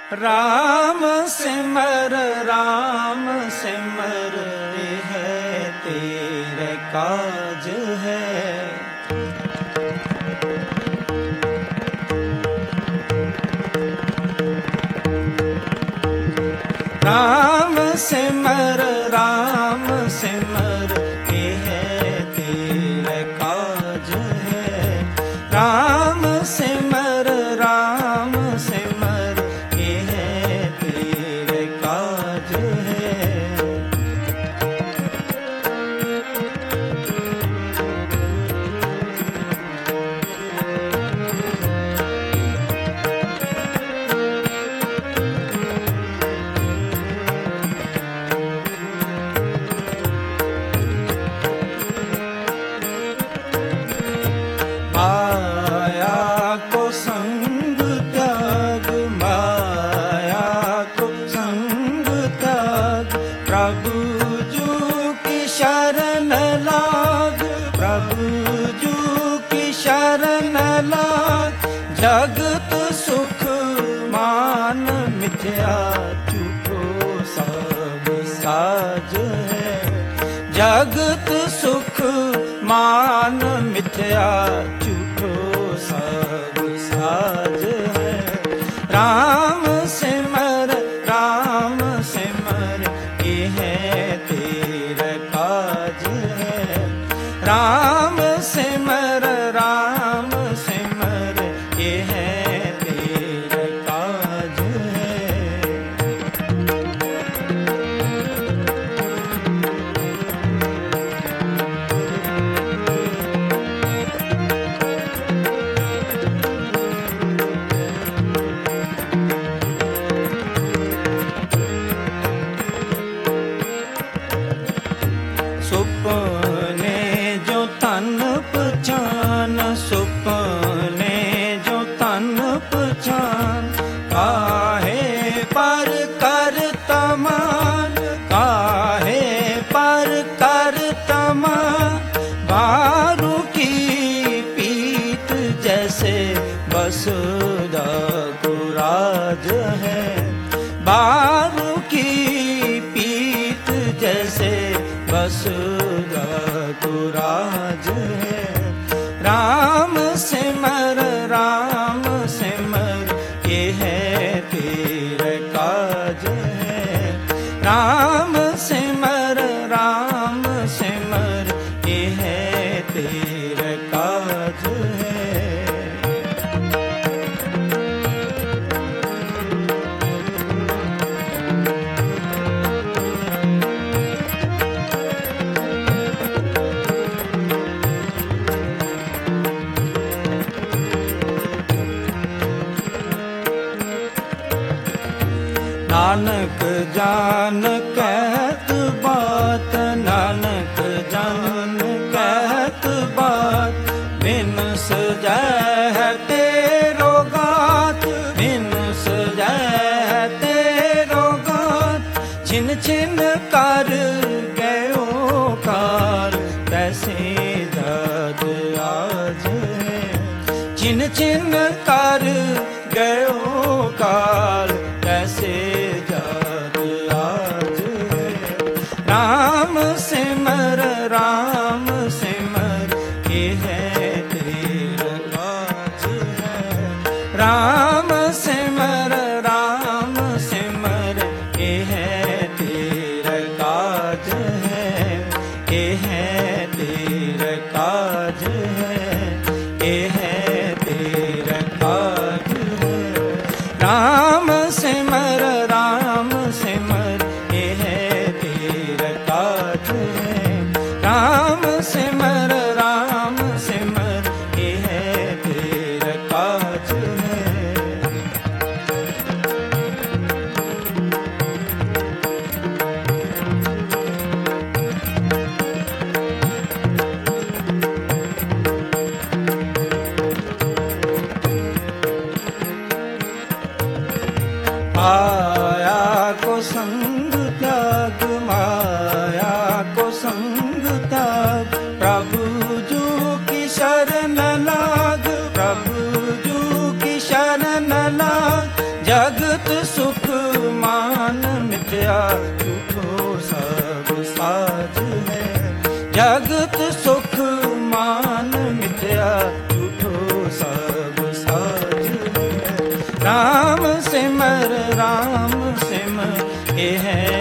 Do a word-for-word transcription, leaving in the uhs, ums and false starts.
राम सिमर राम सिमर है तेरे काज है। राम सिमर राम सिमर ये है तेरे काज है। राम सिमर राम सिमर ये है तेरे काज है। माया को संग त्याग माया को संग त्याग प्रभु जू की शरण लाग प्रभु जू की शरण लाग। जगत सुख मान मिथ्या झूठो सब साज है। जगत सुख मान मिथ्या झूठो सब साज है। राम सिमर राम सिमर ये है तेरा काज है। राम सिमर राम सिमर ये है तेरा काज है। सुपने जो तन पहचान सुपने जो तन पहचान काहे पर कर तमान काहे पर कर तमान। बारू की पीत जैसे वसुधा को राज है। बारू की पीत जैसे वसुधा को राज है। राम सिमर राम सिमर ये है तेरा काज है। राम सिमर राम सिमर ये है तेरा काज है। नानक जान कहत बात नानक जान कहत बात। बिन सजह तेरो गात बिन सजह तेरो गात। छिन छिन कर गयो काल तैसे दद आज है। छिन छिन कर गयो काल तैसे जात आज है। राम सिमर राम सिमर ये है तेरा काज है। राम सिमर राम सिमर ये है तेरा काज है। ये है तेरा काज है। ये है तेरा काज है। राम सिमर राम सिमर ये है तेरा काज है। राम सिमर राम सिमर ये है तेरा काज है। माया को संग त्याग माया को संग त्याग प्रभु जू की शरण लाग प्रभु जू की शरण लाग। जगत सु मिथ्या झूठो सब साज है। जगत सुख मान मिथ्या झूठो सब साज है। राम सिमर राम सिमर ये है